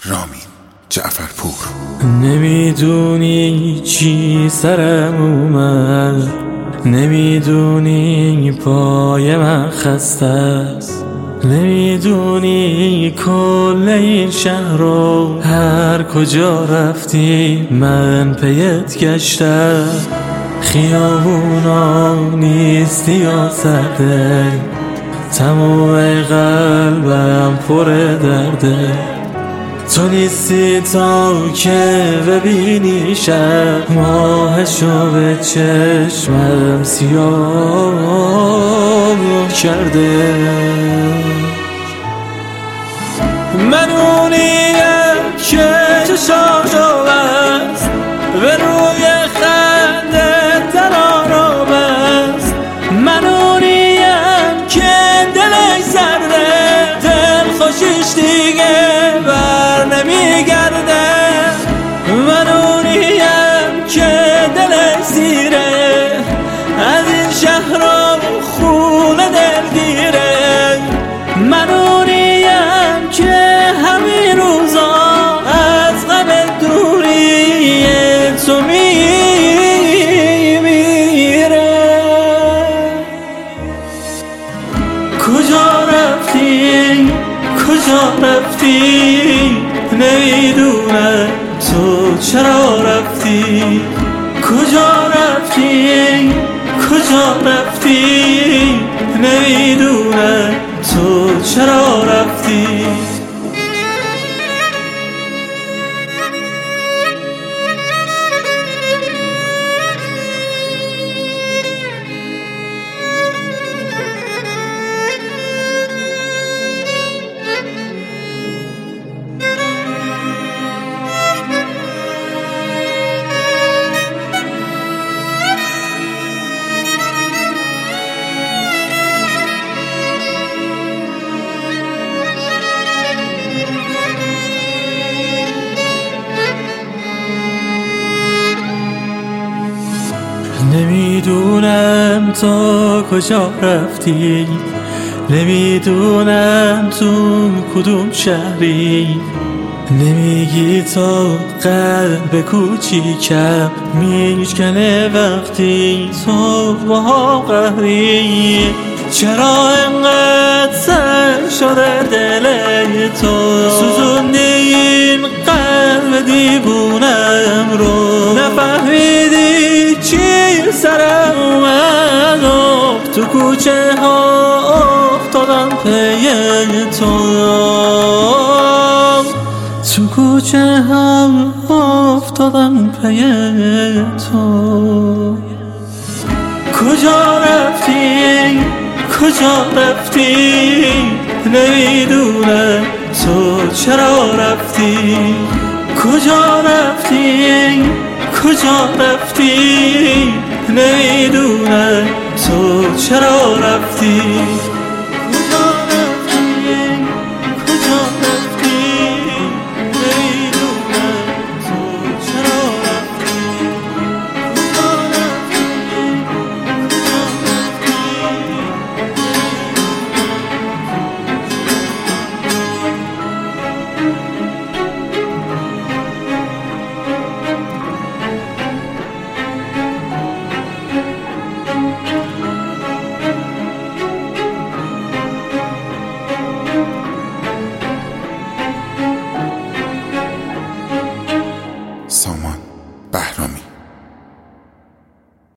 رامین جعفرپور. نمیدونی چی سرم اومد، نمیدونی پای من خسته است، نمیدونی کل این شهر رو هر کجا رفتی من پیت گشتم. خیابونا نیستی یا سرده، تمام قلبم پر درده. تو نیستی تا که ببینی شب ماهشو به چشمم سیاه کرده. من اونیم که چشاشو بست، به روی خنده ترارو بست. من اونیم که دلش سرده، دل خوشش دیگه بر نمیگرده. من اونیم که دلش سیره، از این شهر و خونه دلگیره. من اونیم که همین روزا از غم دوری تو میمیره. کجا رفتی؟ کجا رفتی؟ نمیدونم تو چرا رفتی. کجا رفتی؟ کجا رفتی؟ نمیدونم تو چرا رفتی. نمیدونم تا کجا رفتی، نمیدونم تو کدوم شهری. نمیگی تا قلب کوچیکم میشکنه وقتی تو با قهری. چرا انقدر سر شده دل تو، سوزوندی این قلب دیوونم رو. نفهمیدی چی سرم اومد و تو کوچه ها افتادم پی تو. تو کوچه ها افتادم پی تو. کجا رفتی؟ کجا رفتی؟ نمیدونم تو چرا رفتی. کجا رفتی؟ کجا رفتی؟ نمیدونم تو چرا رفتی. کجا رفتی؟ کجا رفتی؟ نمیدونم تو چرا رفتی. کجا رفتی؟ سامان بهرامی.